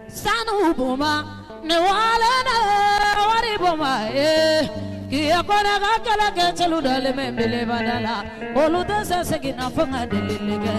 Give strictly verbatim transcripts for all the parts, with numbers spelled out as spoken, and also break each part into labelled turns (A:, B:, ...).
A: Sanu buma ne wala na wari buma eh kiya kona ga kala ke chalu dale me mile badala olu da sa segina fanga delile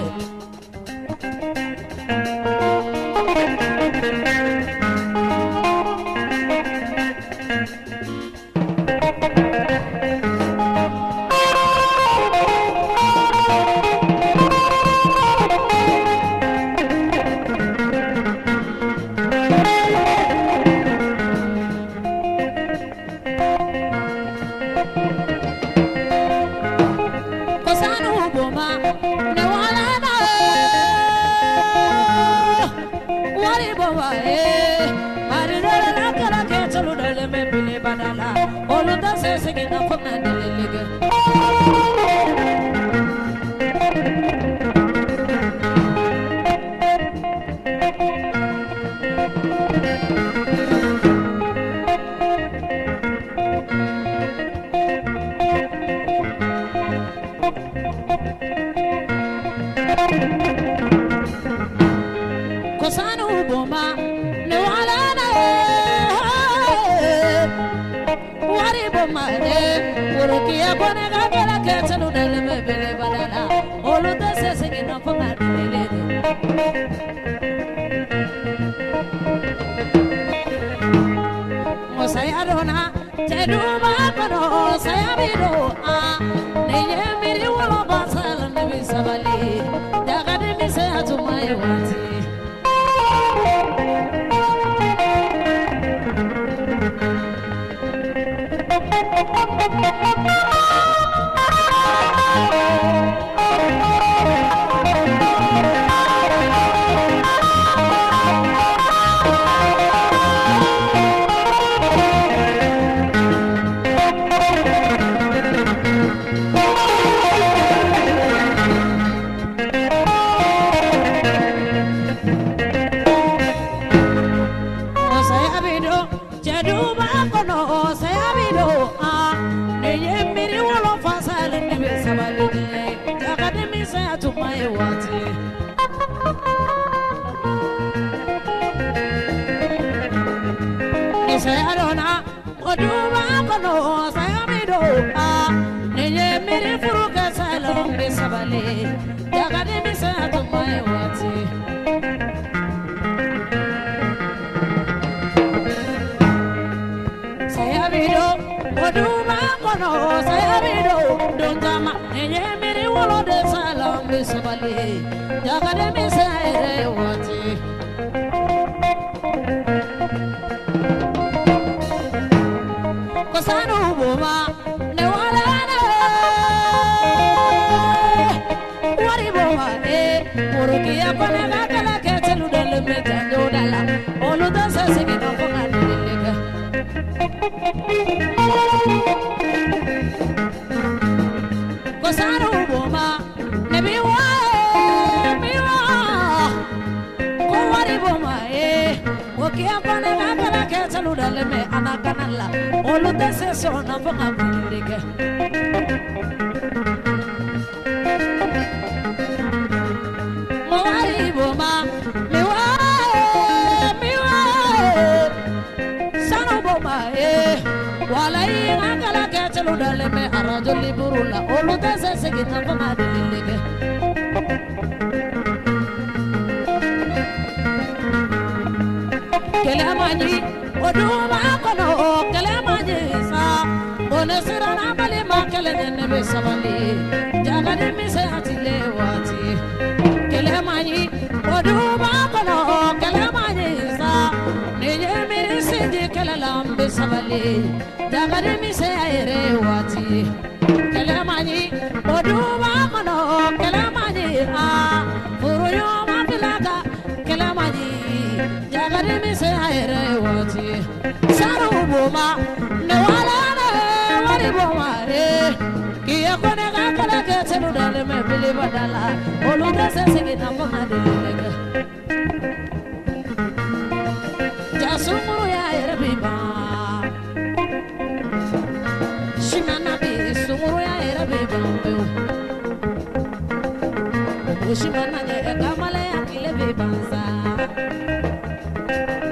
B: Ushimana ya kamale akile bebanza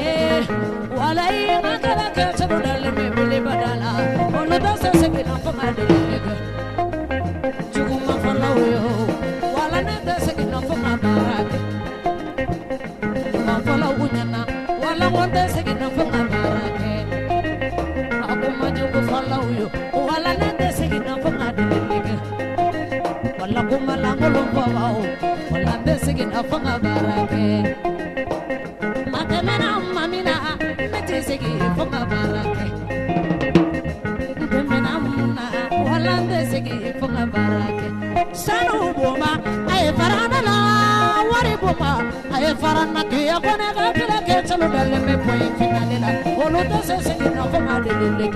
A: wala ina kala ke chalo dale me bile badala olu da se se kina fanga dele juguma fala yo wala ne da se kina fanga barake ma fala unyana wala wonde se kina fanga barake akuma jugu fala yo wala ne da se kina fanga dele wala kuma la ngolo bawao wala ne se kina fanga barake matemena mamina meti se kina fanga barake temena muna wala ne se kina fanga barake sanu boma ay farana la wari boma ay farana ke akone ga kila ke chalo dalle me point finale la olu to se se kina fanga dele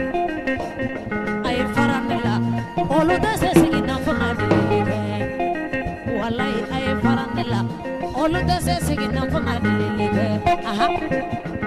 A: ay farana la olu to se se kina fanga dele wallahi ay farana la olu to se se kina fanga dele aha